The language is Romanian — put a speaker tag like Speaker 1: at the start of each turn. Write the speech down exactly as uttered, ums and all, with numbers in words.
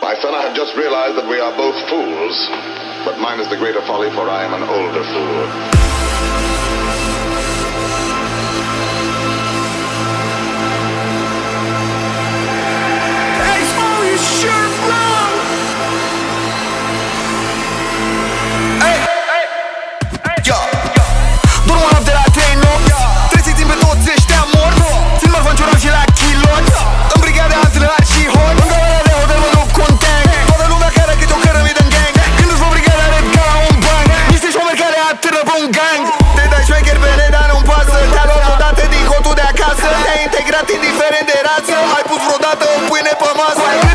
Speaker 1: My son, I have just realized that we are both fools, but mine is the greater folly, for I am an older fool.
Speaker 2: Indiferent de rață, ai pus vreodată o pâine pe masă?